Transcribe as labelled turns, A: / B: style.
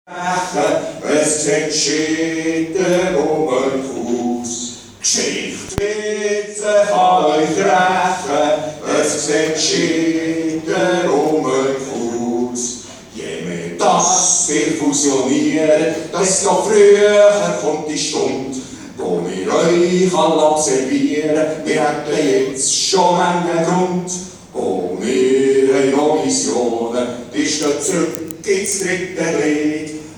A: Es sieht schieder aus. Geschichte wird sich an euch rächen. Es sieht schieder aus. Je mehr das wir fusionieren, desto früher kommt die Stunde, wo wir euch alle observieren. Wir hätten jetzt schon einen Grund. Oh, wir haben noch Visionen, die stehen zurück ins dritte Glied.